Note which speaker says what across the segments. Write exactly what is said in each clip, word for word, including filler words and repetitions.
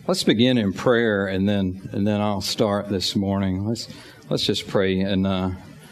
Speaker 1: Let's begin in prayer, and then and then I'll start this morning. Let's let's just pray and uh,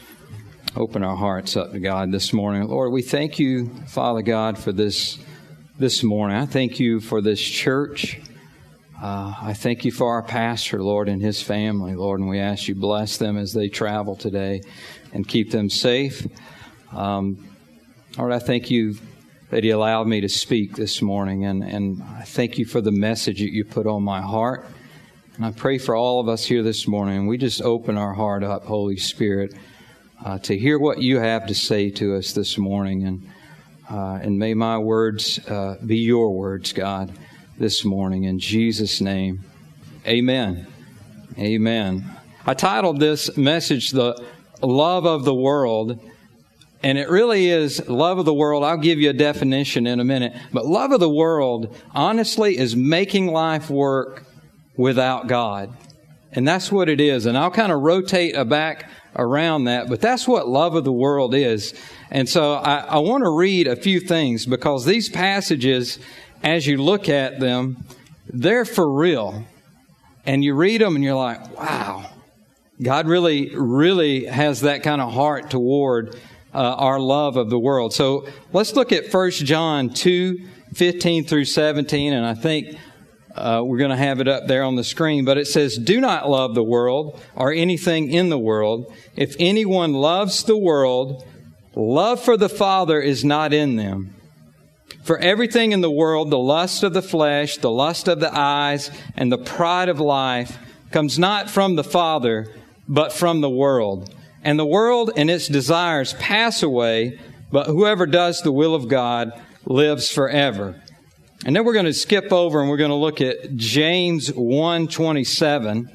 Speaker 1: open our hearts up to God this morning. Lord, we thank you, Father God, for this this morning. I thank you for this church. Uh, I thank you for our pastor, Lord, and his family, Lord, and we ask you bless them as they travel today and keep them safe. Um, Lord, I thank you that He allowed me to speak this morning, and, and I thank you for the message that you put on my heart. And I pray for all of us here this morning. We just open our heart up, Holy Spirit, uh, to hear what you have to say to us this morning. And uh, and may my words uh, be your words, God, this morning. In Jesus' name, amen. Amen. I titled this message, The Love of the World. And it really is love of the world. I'll give you a definition in a minute. But love of the world, honestly, is making life work without God. And that's what it is. And I'll kind of rotate back around that. But that's what love of the world is. And so I, I want to read a few things, because these passages, as you look at them, they're for real. And you read them and you're like, wow, God really, really has that kind of heart toward Uh, our love of the world. So let's look at First John two, fifteen through seventeen, and I think uh, we're going to have it up there on the screen. But it says, "Do not love the world or anything in the world. If anyone loves the world, love for the Father is not in them. For everything in the world, the lust of the flesh, the lust of the eyes, and the pride of life comes not from the Father, but from the world. And the world and its desires pass away, but whoever does the will of God lives forever." And then we're going to skip over and we're going to look at James one twenty-seven.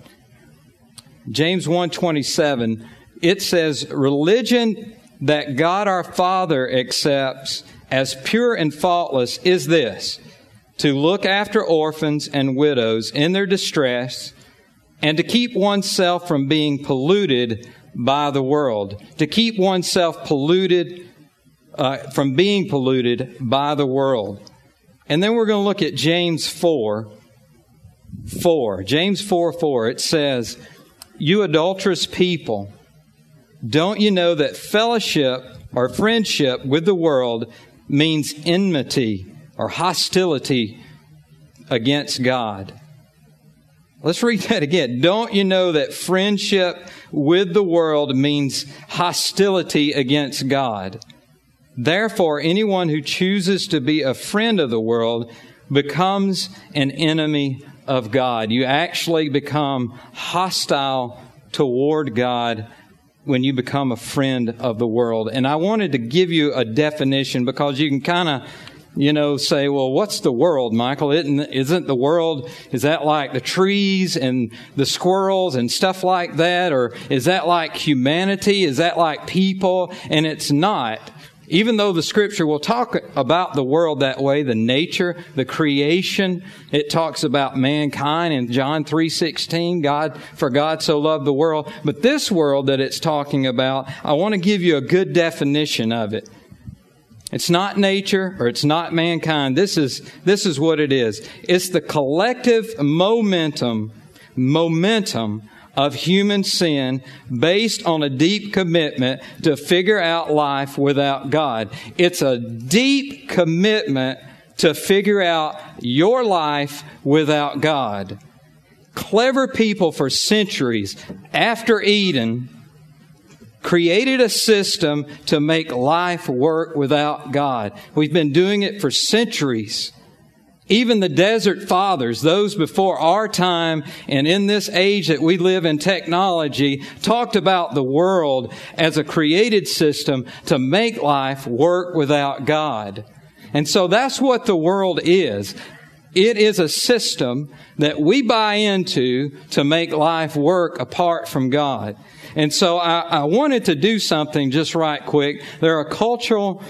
Speaker 1: James one twenty-seven. It says, "Religion that God our Father accepts as pure and faultless is this, to look after orphans and widows in their distress, and to keep oneself from being polluted by the world." To keep oneself polluted, uh, from being polluted by the world. And then we're going to look at James four, four. James four, four. It says, "You adulterous people, don't you know that fellowship or friendship with the world means enmity or hostility against God?" Let's read that again. "Don't you know that friendship with the world means hostility against God? Therefore, anyone who chooses to be a friend of the world becomes an enemy of God." You actually become hostile toward God when you become a friend of the world. And I wanted to give you a definition, because you can kind of You know, say, well, what's the world, Michael? Isn't, isn't the world, is that like the trees and the squirrels and stuff like that? Or is that like humanity? Is that like people? And it's not. Even though the Scripture will talk about the world that way, the nature, the creation, it talks about mankind in John three sixteen, God, for God so loved the world. But this world that it's talking about, I want to give you a good definition of it. It's not nature, or it's not mankind. This is, this is what it is. It's the collective momentum, momentum of human sin based on a deep commitment to figure out life without God. It's a deep commitment to figure out your life without God. Clever people for centuries after Eden created a system to make life work without God. We've been doing it for centuries. Even the desert fathers, those before our time and in this age that we live in technology, talked about the world as a created system to make life work without God. And so that's what the world is. It is a system that we buy into to make life work apart from God. And so I, I wanted to do something just right quick. There are cultural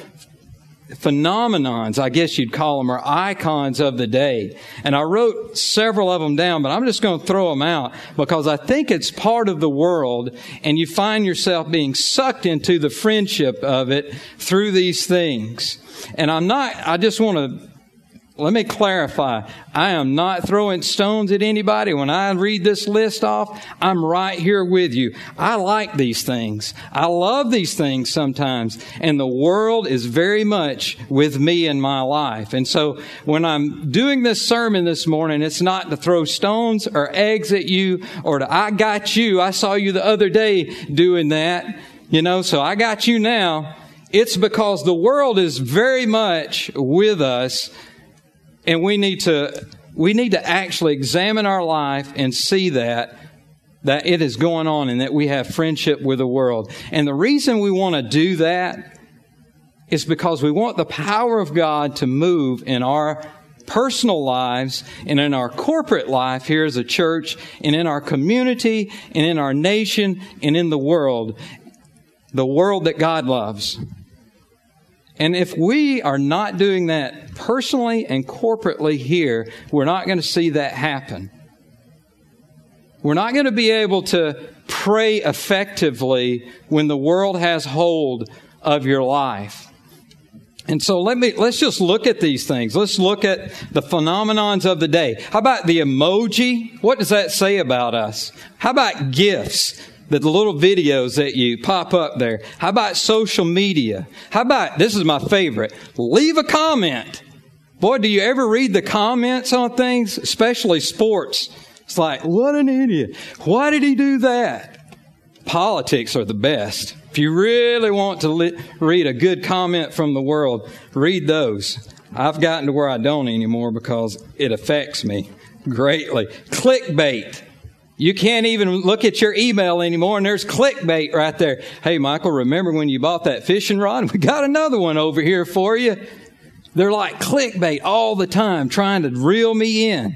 Speaker 1: phenomenons, I guess you'd call them, or icons of the day. And I wrote several of them down, but I'm just going to throw them out because I think it's part of the world, and you find yourself being sucked into the friendship of it through these things. And I'm not, I just want to let me clarify. I am not throwing stones at anybody. When I read this list off, I'm right here with you. I like these things. I love these things sometimes. And the world is very much with me in my life. And so when I'm doing this sermon this morning, it's not to throw stones or eggs at you or to, I got you. I saw you the other day doing that. You know, so I got you now. It's because the world is very much with us. And we need to, we need to actually examine our life and see that, that it is going on and that we have friendship with the world. And the reason we want to do that is because we want the power of God to move in our personal lives and in our corporate life here as a church and in our community and in our nation and in the world, the world that God loves. And if we are not doing that personally and corporately here, we're not going to see that happen. We're not going to be able to pray effectively when the world has hold of your life. And so let me, let's just look at these things. Let's look at the phenomenons of the day. How about the emoji? What does that say about us? How about gifts? The little videos that you pop up there. How about social media? How about, this is my favorite, leave a comment. Boy, do you ever read the comments on things, especially sports? It's like, what an idiot. Why did he do that? Politics are the best. If you really want to li- read a good comment from the world, read those. I've gotten to where I don't anymore because it affects me greatly. Clickbait. You can't even look at your email anymore, and there's clickbait right there. Hey, Michael, remember when you bought that fishing rod? We got another one over here for you. They're like clickbait all the time, trying to reel me in.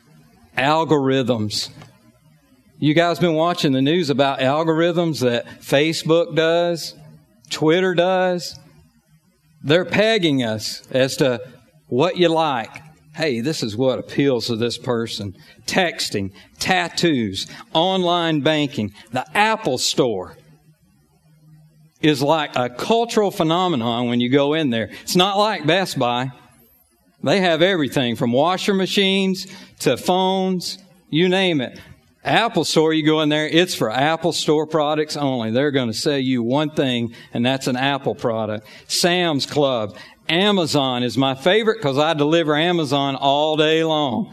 Speaker 1: Algorithms. You guys been watching the news about algorithms that Facebook does, Twitter does? They're pegging us as to what you like. Hey, this is what appeals to this person. Texting, tattoos, online banking. The Apple Store is like a cultural phenomenon when you go in there. It's not like Best Buy. They have everything from washer machines to phones, you name it. Apple Store, you go in there, it's for Apple Store products only. They're going to sell you one thing, and that's an Apple product. Sam's Club. Amazon is my favorite because I deliver Amazon all day long.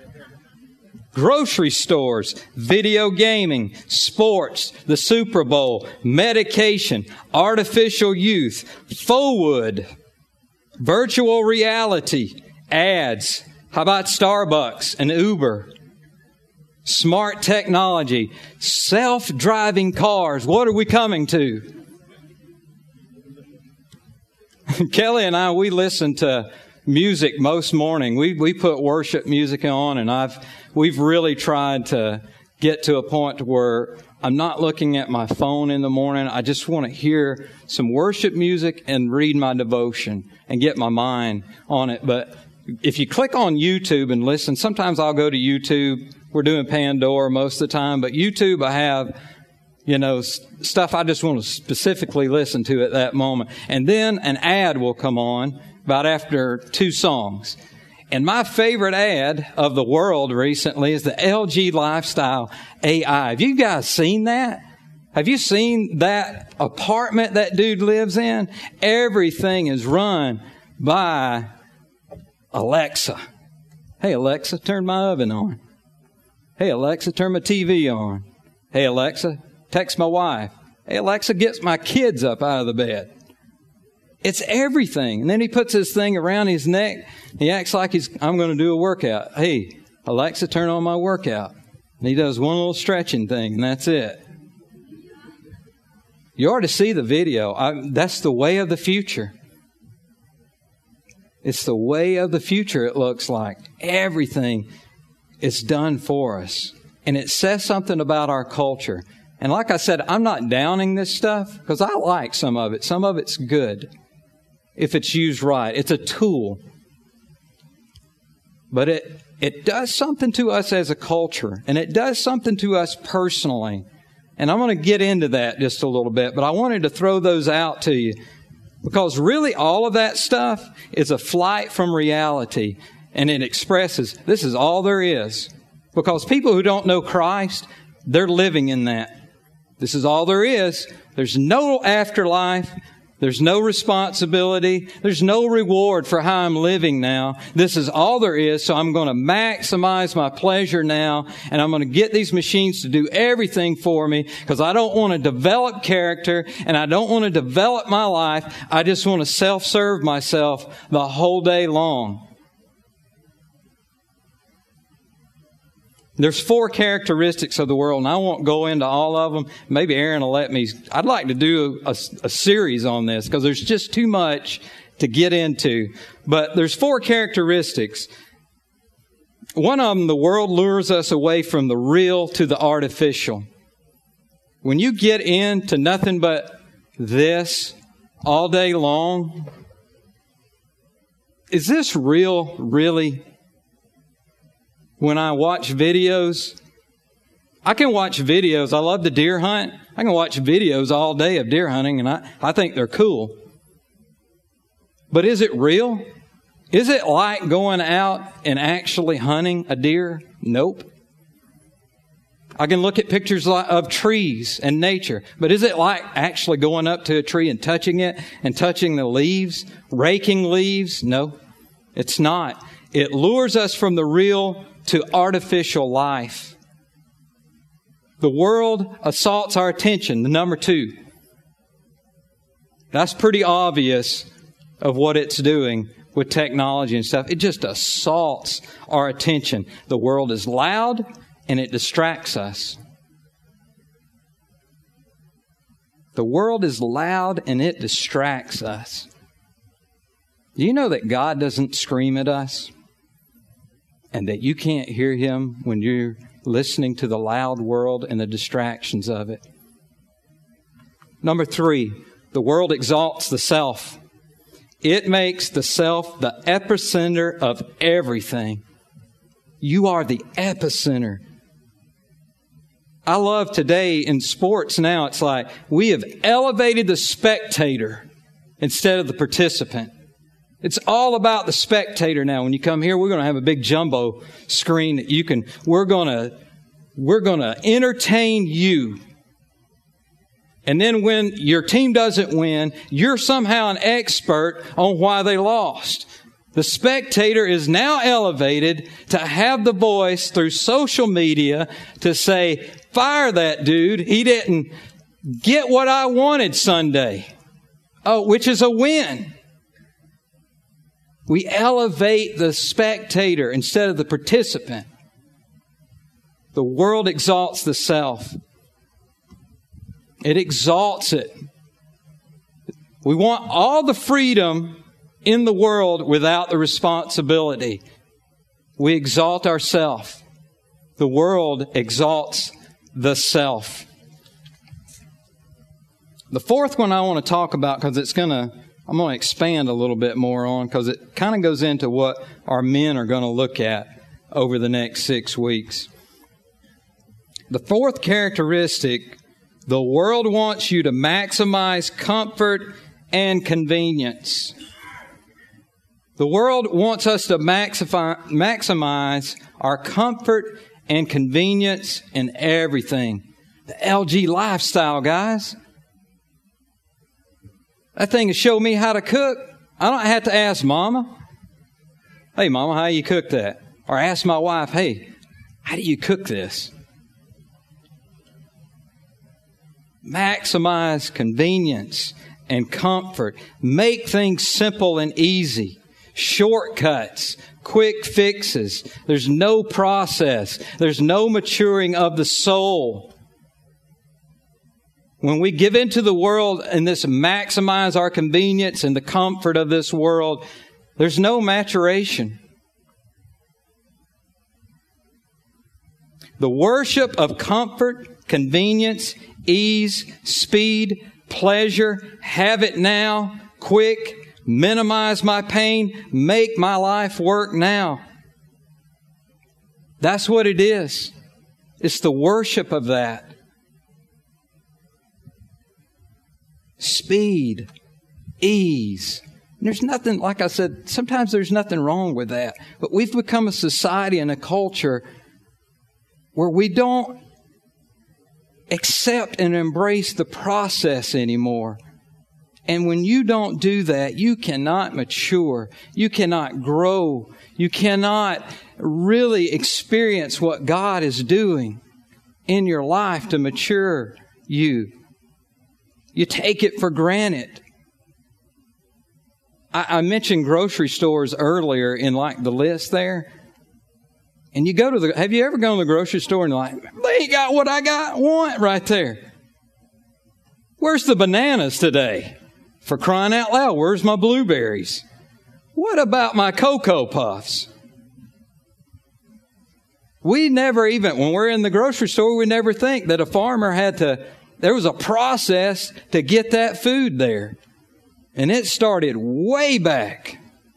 Speaker 1: Grocery stores, video gaming, sports, the Super Bowl, medication, artificial youth, faux wood, virtual reality, ads. How about Starbucks and Uber? Smart technology, self-driving cars. What are we coming to? Kelly and I, we listen to music most morning. We we put worship music on, and I've we've really tried to get to a point where I'm not looking at my phone in the morning. I just want to hear some worship music and read my devotion and get my mind on it. But if you click on YouTube and listen, sometimes I'll go to YouTube. We're doing Pandora most of the time, but YouTube I have, you know, stuff I just want to specifically listen to at that moment. And then an ad will come on about after two songs. And my favorite ad of the world recently is the L G Lifestyle A I. Have you guys seen that? Have you seen that apartment that dude lives in? Everything is run by Alexa. Hey, Alexa, turn my oven on. Hey, Alexa, turn my T V on. Hey, Alexa, text my wife. Hey, Alexa, gets my kids up out of the bed. It's everything. And then he puts this thing around his neck. He acts like he's, I'm going to do a workout. Hey, Alexa, turn on my workout. And he does one little stretching thing, and that's it. You ought to see the video. I, that's the way of the future. It's the way of the future, it looks like. Everything is done for us. And it says something about our culture. And like I said, I'm not downing this stuff because I like some of it. Some of it's good if it's used right. It's a tool. But it, it does something to us as a culture. And it does something to us personally. And I'm going to get into that just a little bit. But I wanted to throw those out to you. Because really all of that stuff is a flight from reality. and it expresses this is all there is. Because people who don't know Christ, they're living in that. This is all there is. There's no afterlife. There's no responsibility. There's no reward for how I'm living now. This is all there is. So I'm going to maximize my pleasure now. And I'm going to get these machines to do everything for me because I don't want to develop character and I don't want to develop my life. I just want to self-serve myself the whole day long. There's four characteristics of the world, and I won't go into all of them. Maybe Aaron will let me. I'd like to do a, a series on this because there's just too much to get into. But there's four characteristics. One of them, the world lures us away from the real to the artificial. When you get into nothing but this all day long, is this real, really? When I watch videos, I can watch videos. I love the deer hunt. I can watch videos all day of deer hunting, and I, I think they're cool. But is it real? Is it like going out and actually hunting a deer? Nope. I can look at pictures of trees and nature, but is it like actually going up to a tree and touching it and touching the leaves, raking leaves? No, it's not. It lures us from the real to artificial life. The world assaults our attention, the number two. That's pretty obvious of what it's doing with technology and stuff. It just assaults our attention. The world is loud and it distracts us. The world is loud and it distracts us. Do you know that God doesn't scream at us? And that you can't hear Him when you're listening to the loud world and the distractions of it. Number three, the world exalts the self. It makes the self the epicenter of everything. You are the epicenter. I love today in sports now, it's like we have elevated the spectator instead of the participant. It's all about the spectator now. When you come here, we're going to have a big jumbo screen that you can, we're going to, we're going to entertain you. And then when your team doesn't win, you're somehow an expert on why they lost. The spectator is now elevated to have the voice through social media to say, fire that dude. He didn't get what I wanted Sunday. Oh, which is a win. We elevate the spectator instead of the participant. The world exalts the self. It exalts it. We want all the freedom in the world without the responsibility. We exalt ourselves. The world exalts the self. The fourth one I want to talk about because it's going to I'm going to expand a little bit more on because it kind of goes into what our men are going to look at over the next six weeks. The fourth characteristic, the world wants you to maximize comfort and convenience. The world wants us to maxify, maximize our comfort and convenience in everything. The L G lifestyle, guys. That thing will show me how to cook. I don't have to ask Mama, hey, Mama, how you cook that? Or ask my wife, hey, how do you cook this? Maximize convenience and comfort. Make things simple and easy. Shortcuts, quick fixes. There's no process. There's no maturing of the soul. When we give into the world and this maximize our convenience and the comfort of this world, there's no maturation. The worship of comfort, convenience, ease, speed, pleasure, have it now, quick, minimize my pain, make my life work now. That's what it is. It's the worship of that. Speed, ease, And there's nothing, like I said, sometimes there's nothing wrong with that. But we've become a society and a culture where we don't accept and embrace the process anymore. And when you don't do that, you cannot mature. You cannot grow. You cannot really experience what God is doing in your life to mature you. You take it for granted. I, I mentioned grocery stores earlier in like the list there. And you go to the, have you ever gone to the grocery store and like, they ain't got what I got, want right there. Where's the bananas today? For crying out loud, where's my blueberries? What about my Cocoa Puffs? We never even, when we're in the grocery store, we never think that a farmer had to, there was a process to get that food there. And it started way back.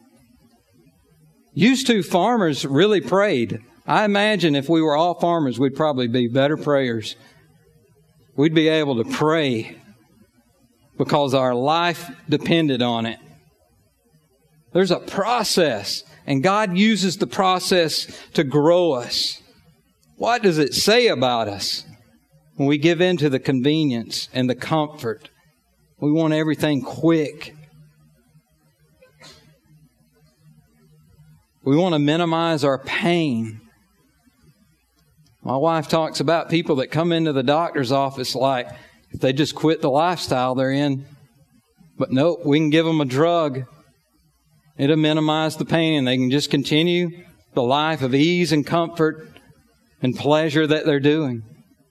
Speaker 1: Used to, farmers really prayed. I imagine if we were all farmers, we'd probably be better prayers. We'd be able to pray because our life depended on it. There's a process, and God uses the process to grow us. What does it say about us when we give in to the convenience and the comfort? We want everything quick. We want to minimize our pain. My wife talks about people that come into the doctor's office like if they just quit the lifestyle they're in. But no, we can give them a drug. It'll minimize the pain and they can just continue the life of ease and comfort and pleasure that they're doing.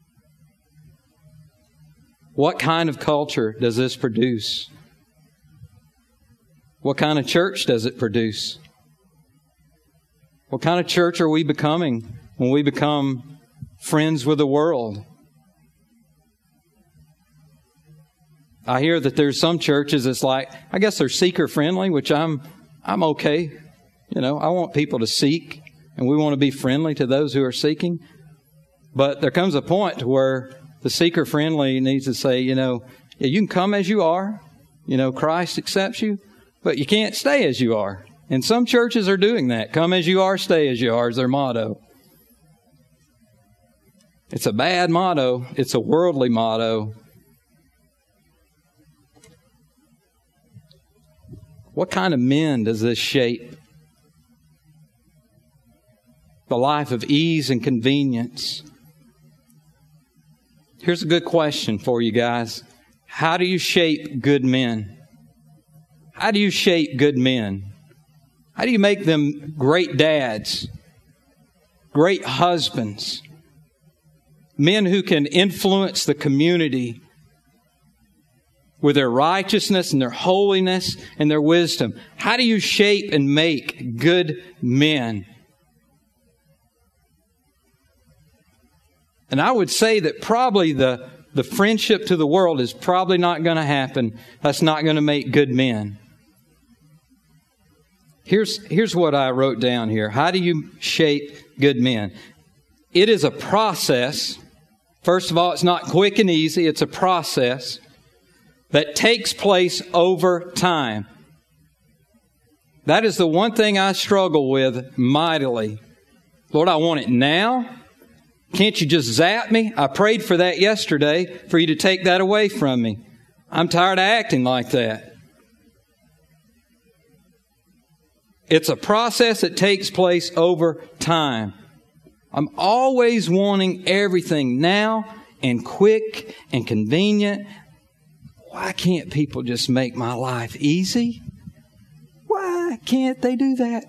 Speaker 1: What kind of culture does this produce? What kind of church does it produce? What kind of church are we becoming when we become friends with the world? I hear that there's some churches that's like, I guess they're seeker friendly, which I'm I'm okay. You know, I want people to seek, and we want to be friendly to those who are seeking. But there comes a point to where the seeker friendly needs to say, you know, yeah, you can come as you are. You know, Christ accepts you, but you can't stay as you are. And some churches are doing that. Come as you are, stay as you are is their motto. It's a bad motto. It's a worldly motto. What kind of men does this shape? The life of ease and convenience. Here's a good question for you guys. How do you shape good men? How do you shape good men? How do you make them great dads, great husbands, men who can influence the community with their righteousness and their holiness and their wisdom? How do you shape and make good men? And I would say that probably the, the friendship to the world is probably not going to happen. That's not going to make good men. Here's, here's what I wrote down here. How do you shape good men? It is a process. First of all, it's not quick and easy. It's a process that takes place over time. That is the one thing I struggle with mightily. Lord, I want it now. Can't you just zap me? I prayed for that yesterday, for you to take that away from me. I'm tired of acting like that. It's a process that takes place over time. I'm always wanting everything now and quick and convenient. Why can't people just make my life easy? Why can't they do that?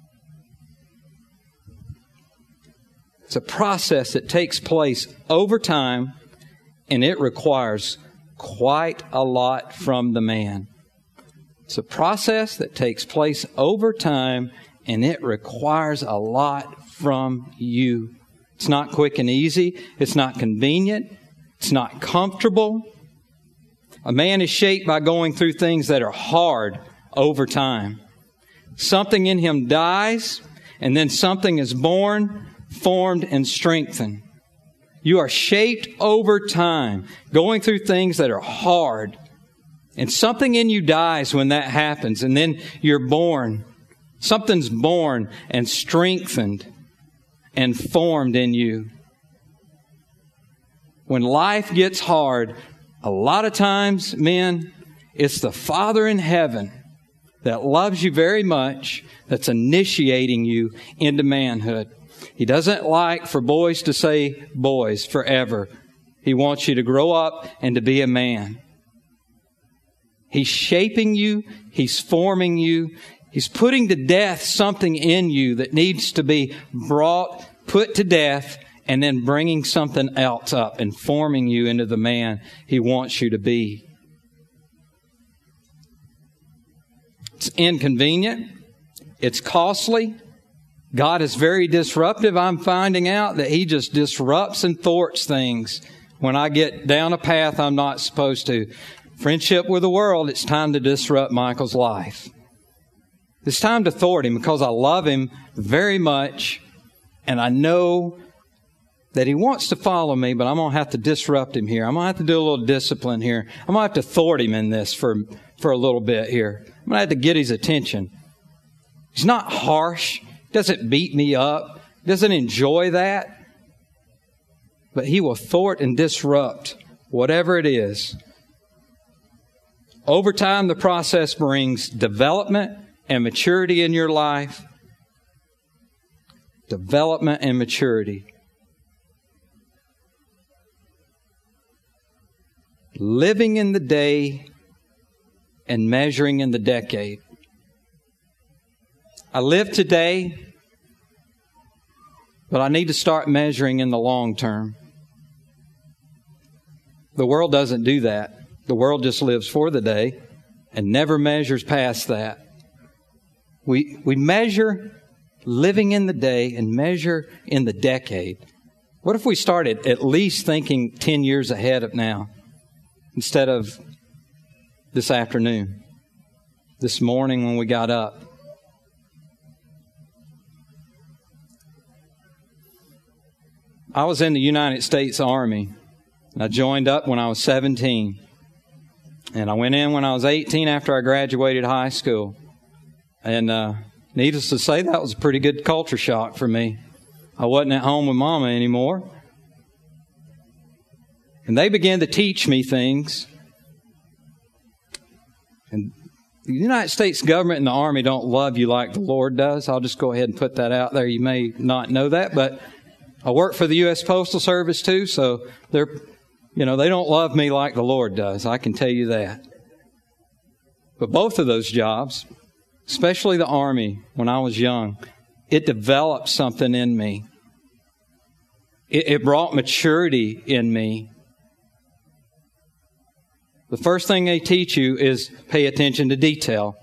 Speaker 1: It's a process that takes place over time, and it requires quite a lot from the man. It's a process that takes place over time, and it requires a lot from you. It's not quick and easy. It's not convenient. It's not comfortable. A man is shaped by going through things that are hard over time. Something in him dies, and then something is born, formed, and strengthened. You are shaped over time, going through things that are hard. And something in you dies when that happens. And then you're born. Something's born and strengthened and formed in you. When life gets hard, a lot of times, men, it's the Father in heaven that loves you very much that's initiating you into manhood. He doesn't like for boys to say boys forever. He wants you to grow up and to be a man. He's shaping you. He's forming you. He's putting to death something in you that needs to be brought, put to death, and then bringing something else up and forming you into the man He wants you to be. It's inconvenient. It's costly. God is very disruptive. I'm finding out that He just disrupts and thwarts things when I get down a path I'm not supposed to. Friendship with the world, it's time to disrupt Michael's life. It's time to thwart him because I love him very much and I know that he wants to follow me, but I'm going to have to disrupt him here. I'm going to have to do a little discipline here. I'm going to have to thwart him in this for, for a little bit here. I'm going to have to get his attention. He's not harsh. He doesn't beat me up. He doesn't enjoy that. But he will thwart and disrupt whatever it is. Over time, the process brings development and maturity in your life. Development and maturity. Living in the day and measuring in the decade. I live today, but I need to start measuring in the long term. The world doesn't do that. The world just lives for the day and never measures past that. We we measure living in the day and measure in the decade. What if we started at least thinking ten years ahead of now instead of this afternoon, this morning when we got up? I was in the United States Army. I joined up when I was seventeen. And I went in when I was eighteen after I graduated high school. And uh, needless to say, that was a pretty good culture shock for me. I wasn't at home with Mama anymore. And they began to teach me things. And the United States government and the Army don't love you like the Lord does. I'll just go ahead and put that out there. You may not know that, but I work for the U S Postal Service too, so they're... You know, they don't love me like the Lord does. I can tell you that. But both of those jobs, especially the Army, when I was young, it developed something in me. It, it brought maturity in me. The first thing they teach you is pay attention to detail.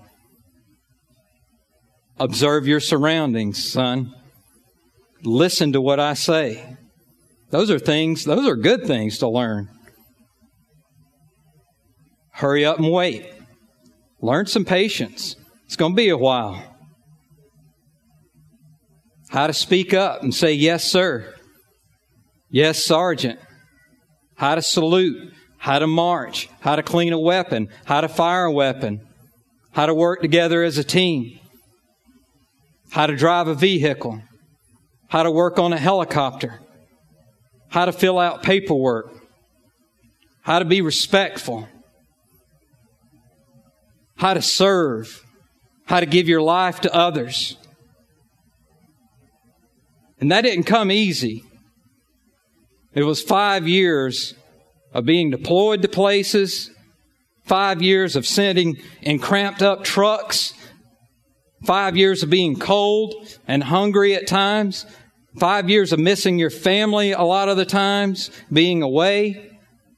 Speaker 1: Observe your surroundings, son. Listen to what I say. Those are things, those are good things to learn. Hurry up and wait. Learn some patience. It's going to be a while. How to speak up and say, yes, sir. Yes, sergeant. How to salute. How to march. How to clean a weapon. How to fire a weapon. How to work together as a team. How to drive a vehicle. How to work on a helicopter. How to fill out paperwork. How to be respectful. How to serve. How to give your life to others. And that didn't come easy. It was five years of being deployed to places. Five years of sitting in cramped up trucks. Five years of being cold and hungry at times. Five years of missing your family a lot of the times, being away.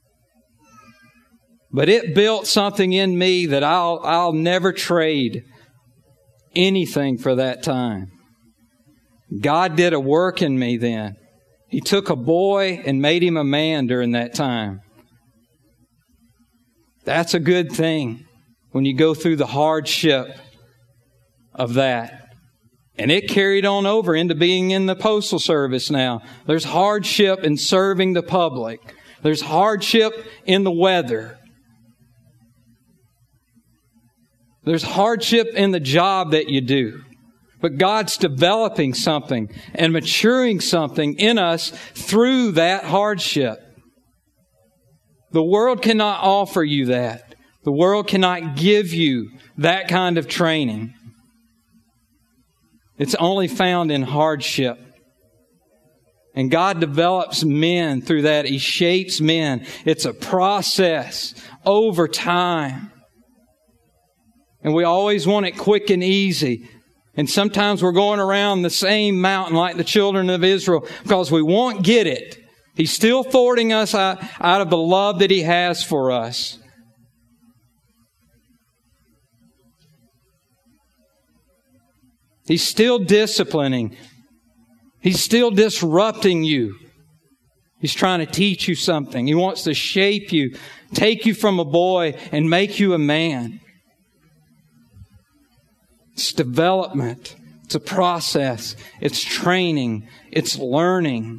Speaker 1: But it built something in me that I'll, I'll never trade anything for that time. God did a work in me then. He took a boy and made him a man during that time. That's a good thing when you go through the hardship of that. And it carried on over into being in the Postal Service now. There's hardship in serving the public. There's hardship in the weather. There's hardship in the job that you do. But God's developing something and maturing something in us through that hardship. The world cannot offer you that. The world cannot give you that kind of training. It's only found in hardship. And God develops men through that. He shapes men. It's a process over time. And we always want it quick and easy. And sometimes we're going around the same mountain like the children of Israel because we won't get it. He's still thwarting us out, out of the love that He has for us. He's still disciplining. He's still disrupting you. He's trying to teach you something. He wants to shape you, take you from a boy and make you a man. It's development. It's a process. It's training. It's learning.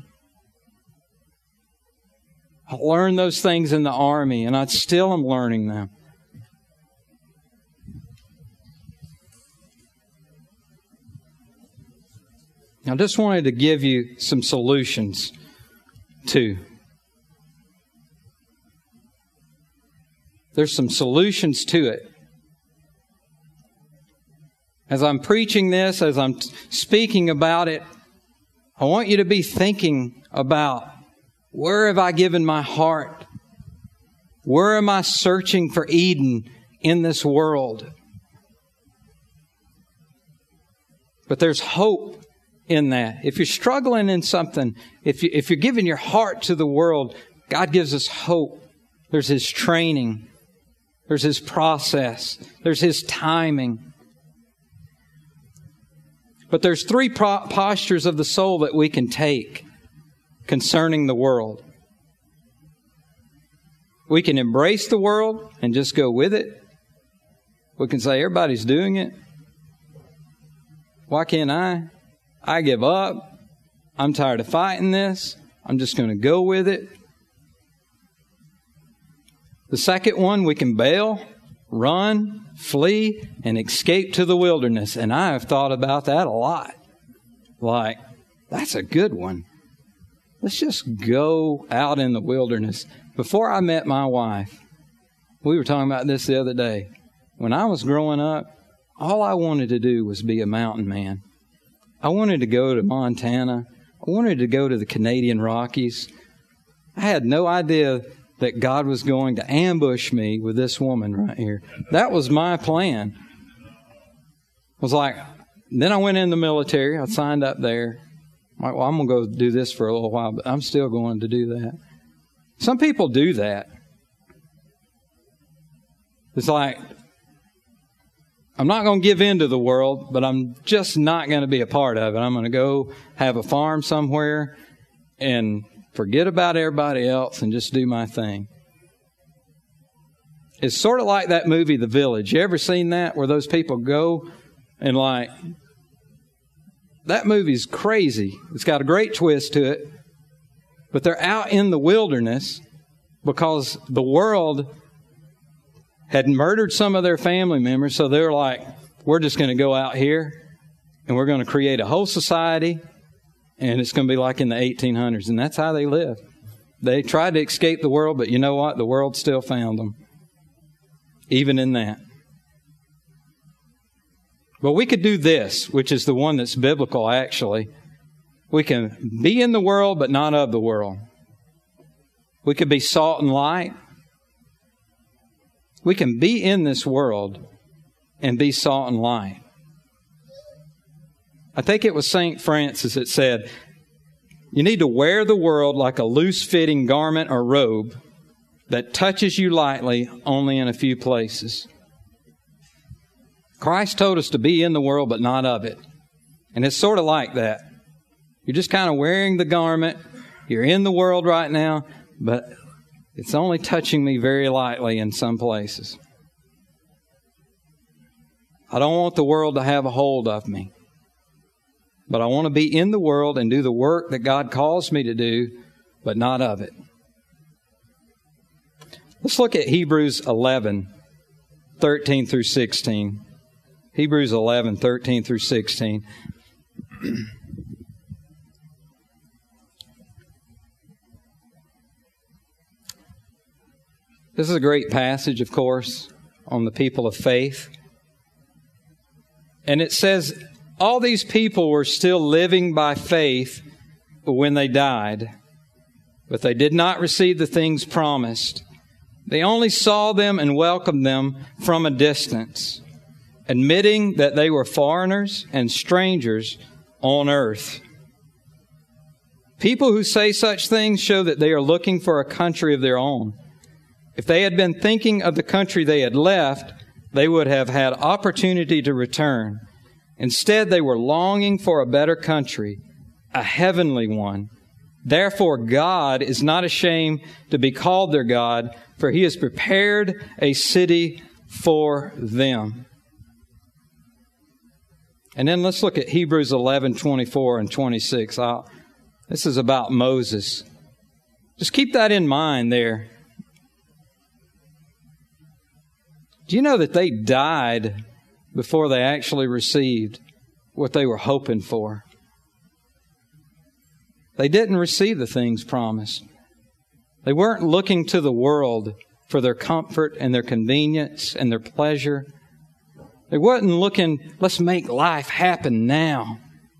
Speaker 1: I learned those things in the Army, and I still am learning them. I just wanted to give you some solutions, too. There's some solutions to it. As I'm preaching this, as I'm speaking about it, I want you to be thinking about, where have I given my heart? Where am I searching for Eden in this world? But there's hope in that. If you're struggling in something, if you, if you're giving your heart to the world, God gives us hope. There's His training. There's His process. There's His timing. But there's three pro- postures of the soul that we can take concerning the world. We can embrace the world and just go with it. We can say, everybody's doing it. Why can't I? I give up. I'm tired of fighting this. I'm just going to go with it. The second one, we can bail, run, flee, and escape to the wilderness. And I have thought about that a lot. Like, that's a good one. Let's just go out in the wilderness. Before I met my wife, we were talking about this the other day. When I was growing up, all I wanted to do was be a mountain man. I wanted to go to Montana. I wanted to go to the Canadian Rockies. I had no idea that God was going to ambush me with this woman right here. That was my plan. I was like, then I went in the military. I signed up there. I'm like, well, I'm going to go do this for a little while, but I'm still going to do that. Some people do that. It's like, I'm not going to give in to the world, but I'm just not going to be a part of it. I'm going to go have a farm somewhere and forget about everybody else and just do my thing. It's sort of like that movie, The Village. You ever seen that, where those people go and like, that movie's crazy. It's got a great twist to it. But they're out in the wilderness because the world had murdered some of their family members. So they're like, we're just going to go out here and we're going to create a whole society. And it's going to be like in the eighteen hundreds. And that's how they lived. They tried to escape the world, but you know what? The world still found them. Even in that. But we could do this, which is the one that's biblical, actually. We can be in the world, but not of the world. We could be salt and light. We can be in this world and be salt and light. I think it was Saint Francis that said, you need to wear the world like a loose-fitting garment or robe that touches you lightly only in a few places. Christ told us to be in the world, but not of it. And it's sort of like that. You're just kind of wearing the garment. You're in the world right now, but it's only touching me very lightly in some places. I don't want the world to have a hold of me. But I want to be in the world and do the work that God calls me to do, but not of it. Let's look at Hebrews eleven. thirteen through sixteen. Hebrews eleven, thirteen through sixteen. This is a great passage, of course, on the people of faith. And it says, all these people were still living by faith when they died, but they did not receive the things promised. They only saw them and welcomed them from a distance, admitting that they were foreigners and strangers on earth. People who say such things show that they are looking for a country of their own. If they had been thinking of the country they had left, they would have had opportunity to return. Instead, they were longing for a better country, a heavenly one. Therefore, God is not ashamed to be called their God, for He has prepared a city for them. And then let's look at Hebrews eleven, twenty-four and twenty-six. I'll, this is about Moses. Just keep that in mind there. Do you know that they died before they actually received what they were hoping for? They didn't receive the things promised. They weren't looking to the world for their comfort and their convenience and their pleasure. They wasn't looking, let's make life happen now.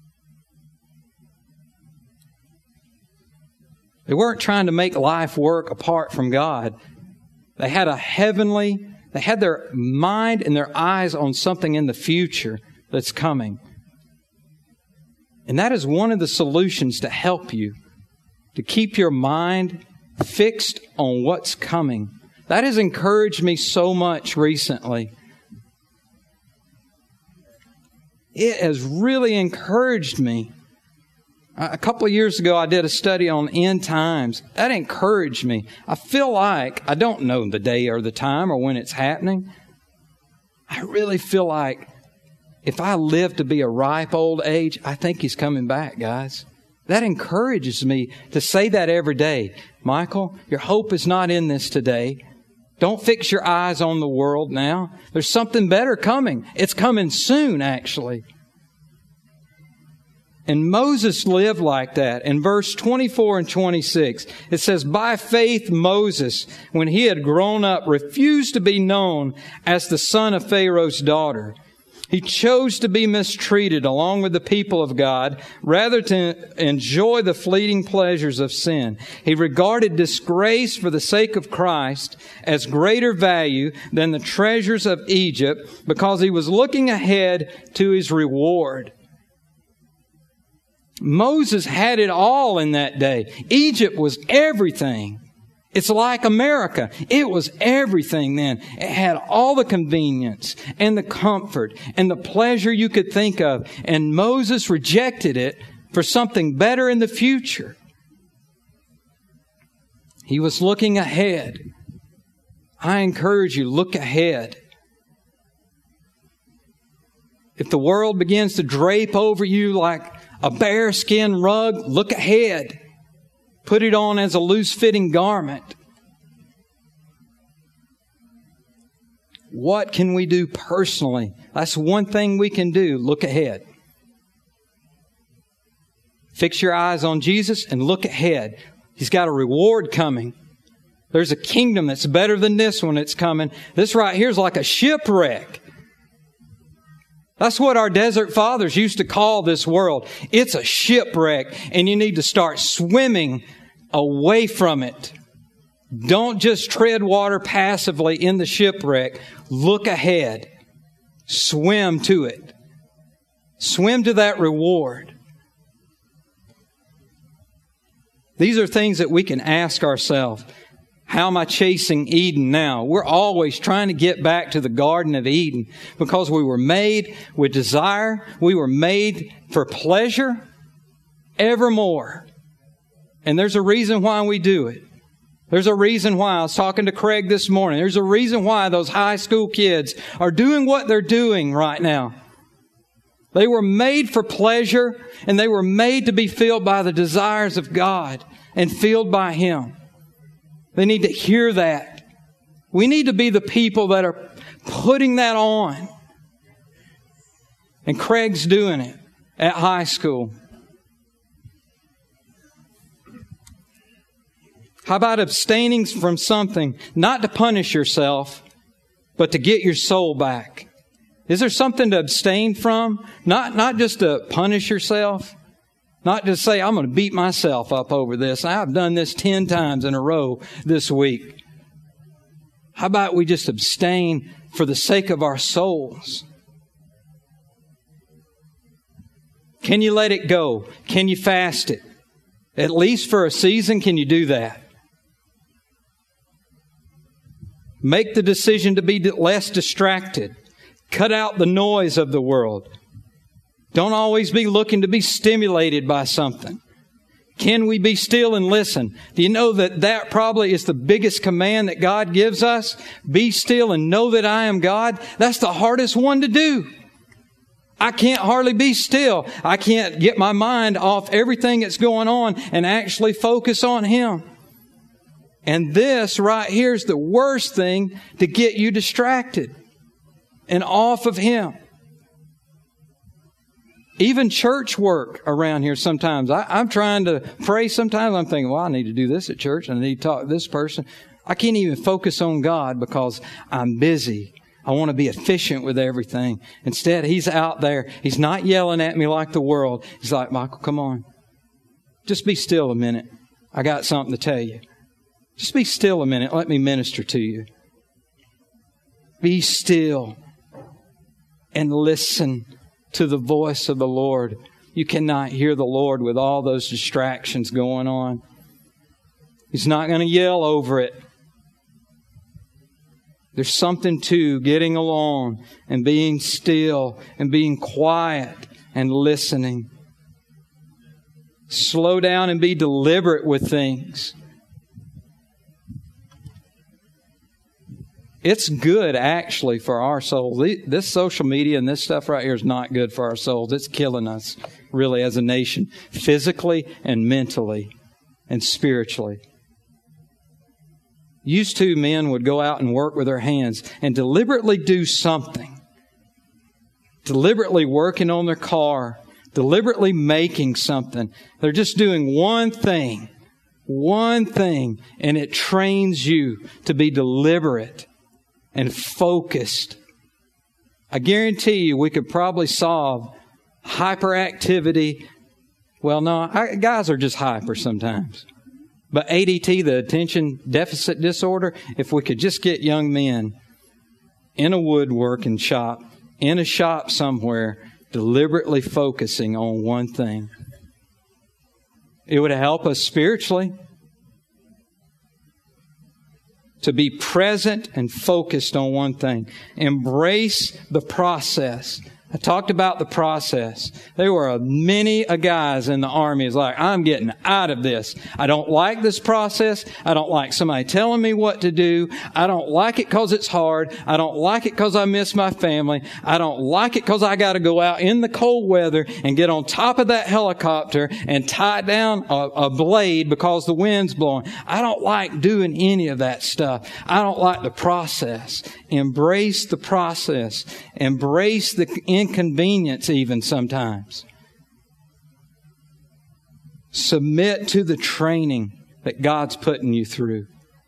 Speaker 1: They weren't trying to make life work apart from God. They had a heavenly, they had their mind and their eyes on something in the future that's coming. And that is one of the solutions to help you, to keep your mind fixed on what's coming. That has encouraged me so much recently. It has really encouraged me. A couple of years ago, I did a study on end times. That encouraged me. I feel like, I don't know the day or the time or when it's happening. I really feel like if I live to be a ripe old age, I think He's coming back, guys. That encourages me to say that every day. Michael, your hope is not in this today. Don't fix your eyes on the world now. There's something better coming. It's coming soon, actually. And Moses lived like that. In verse twenty-four and twenty-six, it says, by faith Moses, when he had grown up, refused to be known as the son of Pharaoh's daughter. He chose to be mistreated along with the people of God rather to enjoy the fleeting pleasures of sin. He regarded disgrace for the sake of Christ as greater value than the treasures of Egypt because he was looking ahead to his reward. Moses had it all in that day. Egypt was everything. It's like America. It was everything then. It had all the convenience and the comfort and the pleasure you could think of. And Moses rejected it for something better in the future. He was looking ahead. I encourage you, look ahead. If the world begins to drape over you like a bearskin rug, look ahead. Put it on as a loose-fitting garment. What can we do personally? That's one thing we can do. Look ahead. Fix your eyes on Jesus and look ahead. He's got a reward coming. There's a kingdom that's better than this one that's coming. This right here is like a shipwreck. That's what our desert fathers used to call this world. It's a shipwreck, and you need to start swimming away from it. Don't just tread water passively in the shipwreck. Look ahead. Swim to it. Swim to that reward. These are things that we can ask ourselves. How am I chasing Eden now? We're always trying to get back to the Garden of Eden because we were made with desire. We were made for pleasure evermore. And there's a reason why we do it. There's a reason why. I was talking to Craig this morning. There's a reason why those high school kids are doing what they're doing right now. They were made for pleasure, and they were made to be filled by the desires of God and filled by Him. They need to hear that. We need to be the people that are putting that on. And Craig's doing it at high school. How about abstaining from something, not to punish yourself, but to get your soul back? Is there something to abstain from? Not, not just to punish yourself. Not just say, I'm going to beat myself up over this. I've done this ten times in a row this week. How about we just abstain for the sake of our souls? Can you let it go? Can you fast it? At least for a season, can you do that? Make the decision to be less distracted. Cut out the noise of the world. Don't always be looking to be stimulated by something. Can we be still and listen? Do you know that that probably is the biggest command that God gives us? Be still and know that I am God. That's the hardest one to do. I can't hardly be still. I can't get my mind off everything that's going on and actually focus on Him. And this right here is the worst thing to get you distracted and off of Him. Even church work around here sometimes. I, I'm trying to pray. Sometimes I'm thinking, well, I need to do this at church. I need to talk to this person. I can't even focus on God because I'm busy. I want to be efficient with everything. Instead, He's out there. He's not yelling at me like the world. He's like, Michael, come on. Just be still a minute. I got something to tell you. Just be still a minute. Let me minister to you. Be still and listen to the voice of the Lord. You cannot hear the Lord with all those distractions going on. He's not going to yell over it. There's something to getting along and being still and being quiet and listening. Slow down and be deliberate with things. It's good, actually, for our souls. This social media and this stuff right here is not good for our souls. It's killing us, really, as a nation, physically and mentally and spiritually. Used to, men would go out and work with their hands and deliberately do something. Deliberately working on their car. Deliberately making something. They're just doing one thing. One thing. And it trains you to be deliberate and focused. I guarantee you we could probably solve hyperactivity. Well, no, I, guys are just hyper sometimes. But A D T, the attention deficit disorder, if we could just get young men in a woodworking shop, in a shop somewhere, deliberately focusing on one thing, it would help us spiritually. To be present and focused on one thing. Embrace the process. I talked about the process. There were many a guys in the Army is like, I'm getting out of this. I don't like this process. I don't like somebody telling me what to do. I don't like it because it's hard. I don't like it because I miss my family. I don't like it because I got to go out in the cold weather and get on top of that helicopter and tie down a, a blade because the wind's blowing. I don't like doing any of that stuff. I don't like the process. Embrace the process. Embrace the inconvenience even sometimes. Submit to the training that God's putting you through.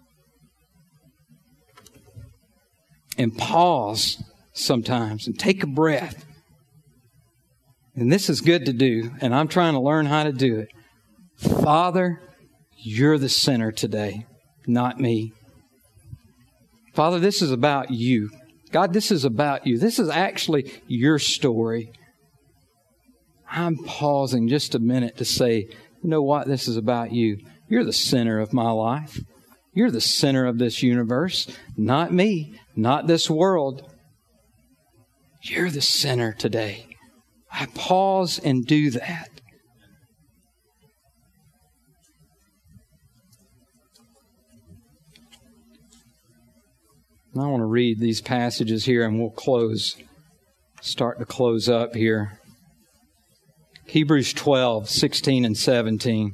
Speaker 1: And pause sometimes and take a breath. And this is good to do, and I'm trying to learn how to do it. Father, you're the center today, not me. Father, this is about you. God, this is about you. This is actually your story. I'm pausing just a minute to say, you know what? This is about you. You're the center of my life. You're the center of this universe, not me, not this world. You're the center today. I pause and do that. I want to read these passages here and we'll close, start to close up here. Hebrews twelve, sixteen and seventeen.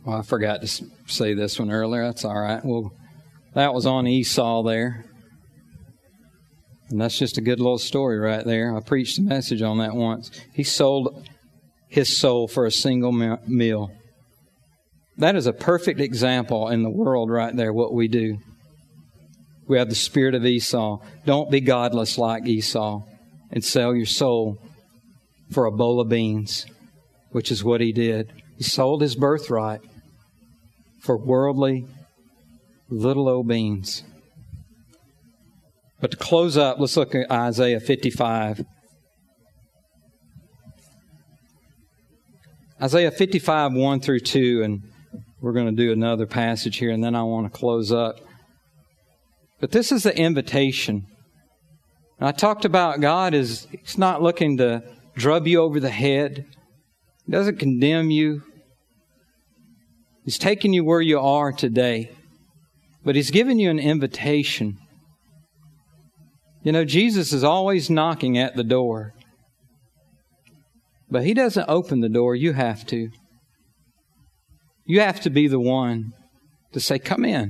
Speaker 1: Well, I forgot to say this one earlier. That's all right. Well, that was on Esau there. And that's just a good little story right there. I preached a message on that once. He sold his soul for a single meal. That is a perfect example in the world right there, what we do. We have the spirit of Esau. Don't be godless like Esau and sell your soul for a bowl of beans, which is what he did. He sold his birthright for worldly little old beans. But to close up, let's look at Isaiah fifty-five. Isaiah fifty-five, one through two, and we're going to do another passage here, and then I want to close up. But this is the invitation. And I talked about God is He's not looking to drub you over the head. He doesn't condemn you. He's taking you where you are today. But He's given you an invitation. You know, Jesus is always knocking at the door. But He doesn't open the door. You have to. You have to be the one to say, come in.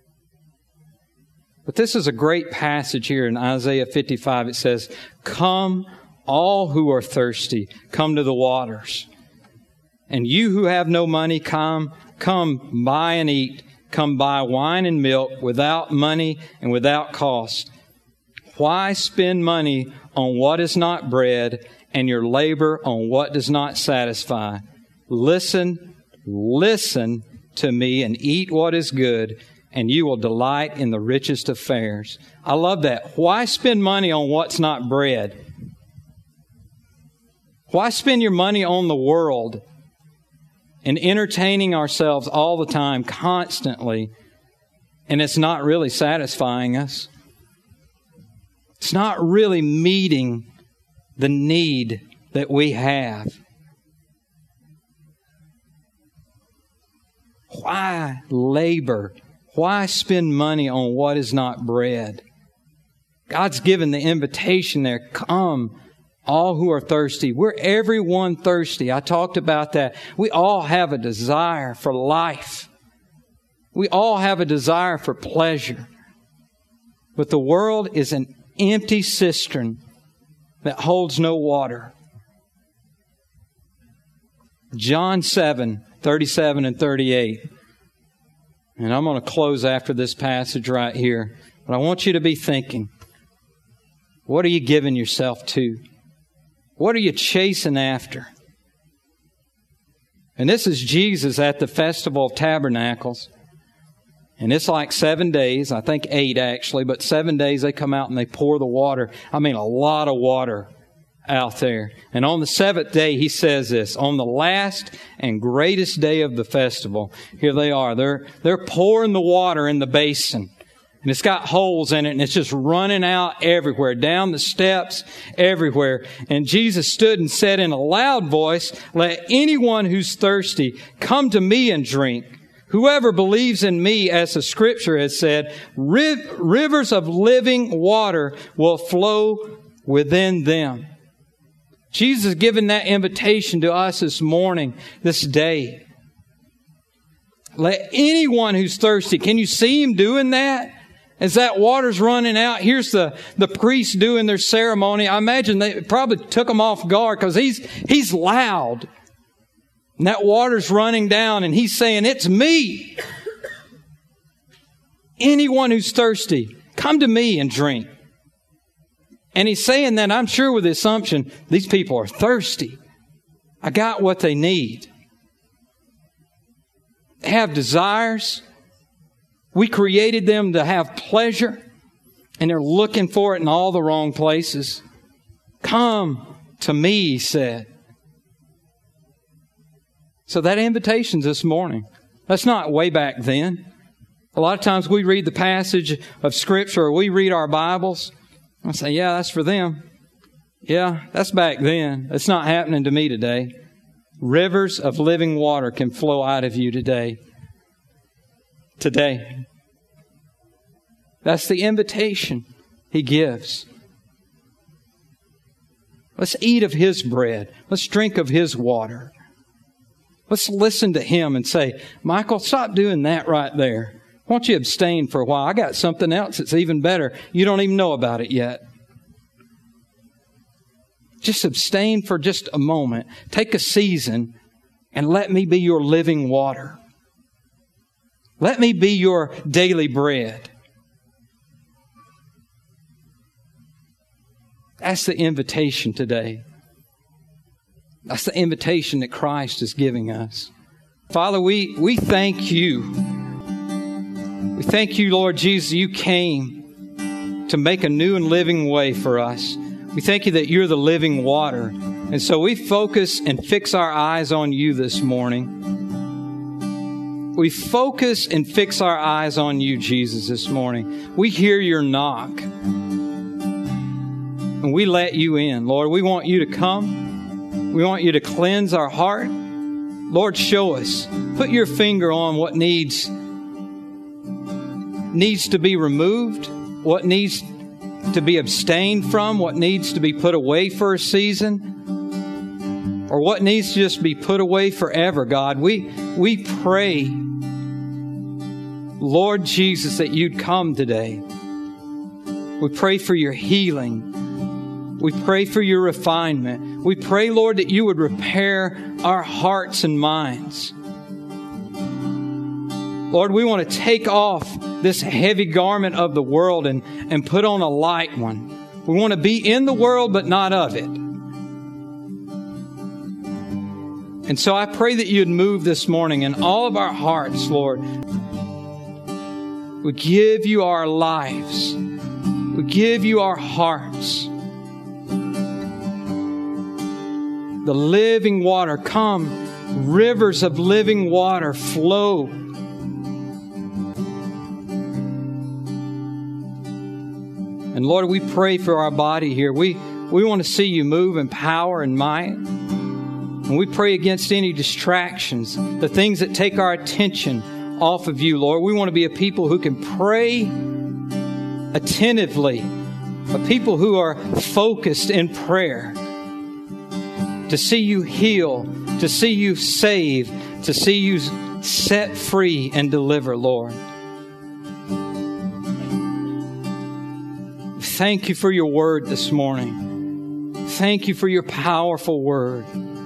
Speaker 1: But this is a great passage here in Isaiah fifty-five. It says, come all who are thirsty, come to the waters. And you who have no money, come, come buy and eat. Come buy wine and milk without money and without cost. Why spend money on what is not bread and your labor on what does not satisfy? Listen, listen to me and eat what is good, and you will delight in the richest of fares. I love that. Why spend money on what's not bread? Why spend your money on the world and entertaining ourselves all the time, constantly, and it's not really satisfying us? It's not really meeting the need that we have. Why labor? Why spend money on what is not bread? God's given the invitation there. Come, all who are thirsty. We're everyone thirsty. I talked about that. We all have a desire for life. We all have a desire for pleasure. But the world is an empty cistern that holds no water. John seven, thirty-seven and thirty-eight. And I'm going to close after this passage right here. But I want you to be thinking, what are you giving yourself to? What are you chasing after? And this is Jesus at the Festival of Tabernacles. And it's like seven days, I think eight actually, but seven days they come out and they pour the water. I mean, a lot of water out there. And on the seventh day, He says this, on the last and greatest day of the festival, here they are. They're, they're pouring the water in the basin. And it's got holes in it, and it's just running out everywhere, down the steps, everywhere. And Jesus stood and said in a loud voice, let anyone who's thirsty come to me and drink. Whoever believes in me, as the Scripture has said, riv- rivers of living water will flow within them. Jesus has given that invitation to us this morning, this day. Let anyone who's thirsty, can you see Him doing that? As that water's running out, here's the, the priests doing their ceremony. I imagine they probably took Him off guard because he's, he's loud. And that water's running down and He's saying, it's me. Anyone who's thirsty, come to me and drink. And He's saying that, I'm sure, with the assumption, these people are thirsty. I got what they need. They have desires. We created them to have pleasure, and they're looking for it in all the wrong places. Come to me, He said. So that invitation's this morning. That's not way back then. A lot of times we read the passage of Scripture or we read our Bibles. I say, yeah, that's for them. Yeah, that's back then. It's not happening to me today. Rivers of living water can flow out of you today. Today. That's the invitation He gives. Let's eat of His bread. Let's drink of His water. Let's listen to Him and say, Michael, stop doing that right there. Why don't you abstain for a while? I got something else that's even better. You don't even know about it yet. Just abstain for just a moment. Take a season and let me be your living water. Let me be your daily bread. That's the invitation today. That's the invitation that Christ is giving us. Father, we, we thank You. We thank You, Lord Jesus, You came to make a new and living way for us. We thank You that You're the living water. And so we focus and fix our eyes on You this morning. We focus and fix our eyes on You, Jesus, this morning. We hear Your knock. And we let You in. Lord, we want You to come. We want You to cleanse our heart. Lord, show us. Put Your finger on what needs, needs to be removed, what needs to be abstained from, what needs to be put away for a season, or what needs to just be put away forever, God. We, we pray, Lord Jesus, that You'd come today. We pray for Your healing. We pray for Your refinement. We pray, Lord, that You would repair our hearts and minds. Lord, we want to take off this heavy garment of the world and, and put on a light one. We want to be in the world, but not of it. And so I pray that You'd move this morning in all of our hearts, Lord. We give You our lives. We give You our hearts. The living water, come, rivers of living water flow. And Lord, we pray for our body here. We, we want to see You move in power and might. And we pray against any distractions, the things that take our attention off of You, Lord. We want to be a people who can pray attentively, a people who are focused in prayer, to see You heal, to see You save, to see You set free and deliver, Lord. Thank You for Your word this morning. Thank You for Your powerful word.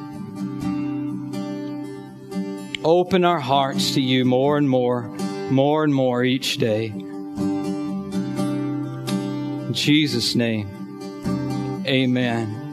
Speaker 1: Open our hearts to You more and more, more and more each day. In Jesus' name, amen.